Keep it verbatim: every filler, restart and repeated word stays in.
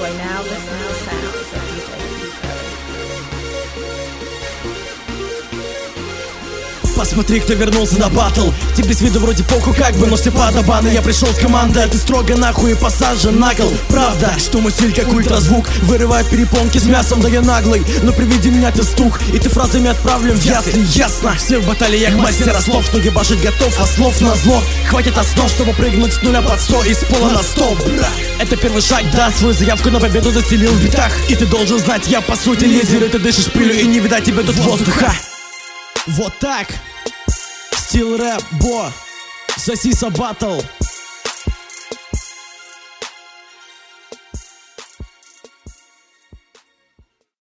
enjoy now the now sounds of ди джей Eco. Посмотри, кто вернулся на батл. Тебе с виду вроде похуй как бы, но все подобаны. Я пришел с командой, а ты строго нахуй и посажен на кол. Правда, что мой стиль как ультразвук вырывает перепонки с мясом, да я наглый. Но при виде меня ты стух, и ты фразами отправлен в ясли. Ясно, все в баталиях мастера слов, но ебашить готов, а слов на зло хватит основ, чтобы прыгнуть с нуля под сто и с пола на сто. Это первый шаг, да, свою заявку на победу застелил в битах. И ты должен знать, я по сути лидер, и ты дышишь пылью, и не видать тебе тут воздуха. Вот так. Стил рэп, бо, сосиса батл.